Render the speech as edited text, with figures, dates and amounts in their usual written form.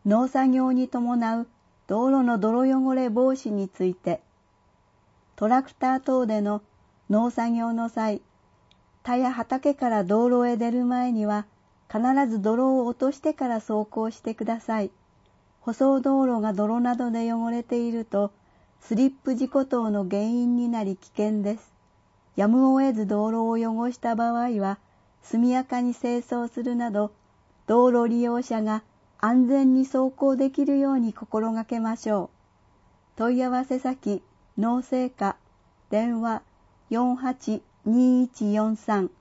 農作業に伴う道路の泥汚れ防止について、トラクター等での農作業の際、田や畑から道路へ出る前には必ず泥を落としてから走行してください。舗装道路が泥などで汚れていると、スリップ事故等の原因になり危険です。やむを得ず道路を汚した場合は、速やかに清掃するなど、道路利用者が安全に走行できるように心がけましょう。問い合わせ先、農政課、電話482143